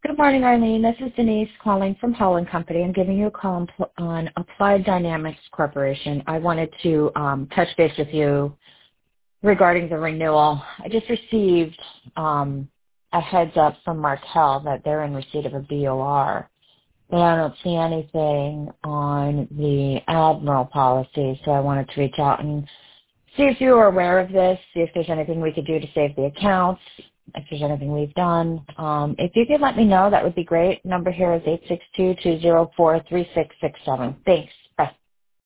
Good morning, Arlene. This is Denise calling from Hall & Company. I'm giving you a call on Applied Dynamics Corporation. I wanted to touch base with you regarding the renewal. I just received a heads up from Markel that they're in receipt of a BOR, but I don't see anything on the Admiral policy, so I wanted to reach out and see if you are aware of this, see if there's anything we could do to save the accounts, if there's anything we've done. If you could let me know, that would be great. Number here is 862-204-3667. Thanks.